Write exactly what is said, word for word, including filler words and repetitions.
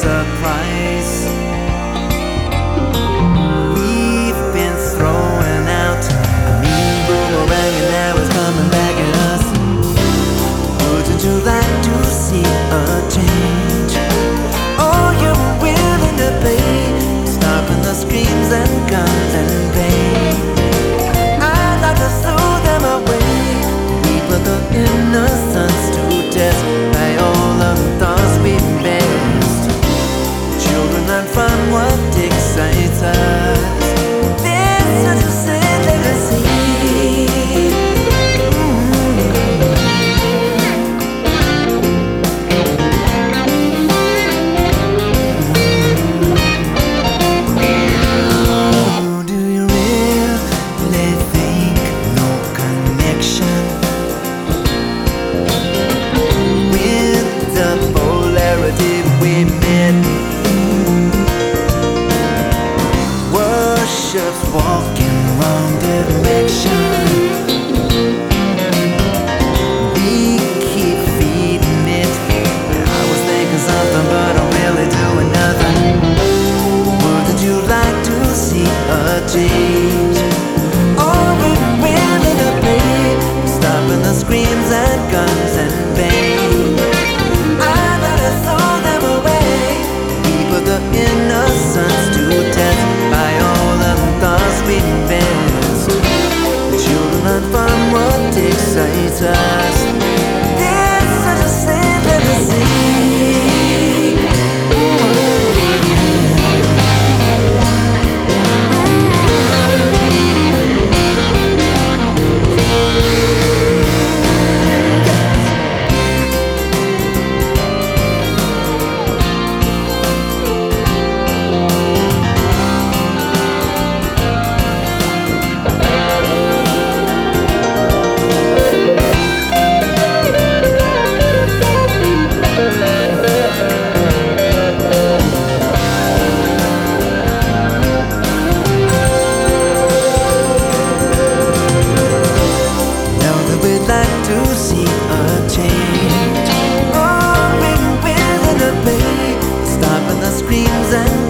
surprise. We've been throwing out a mean boomerang and now it's coming back at us. Wouldn't you like to see a change? Oh, you're willing to pay, stopping the screams and guns and pain. I'd like to throw them away. We put the innocence to test by all of the thoughts we missed. Children learn from what excites us. This is a sad legacy. Worship's walking wrong direction. We keep feeding it. I was thinking something, but I'm really doing nothing. Wouldn't you like to see a change? Oh, we're willing to pay, stopping the screams and guns and pain. I'd rather throw them away. We put the innocence to test by all of the thoughts we missed. Children learn from what excites us. This is such a sad legacy. To see a change. Oh, we're willing to pay, stopping the screams and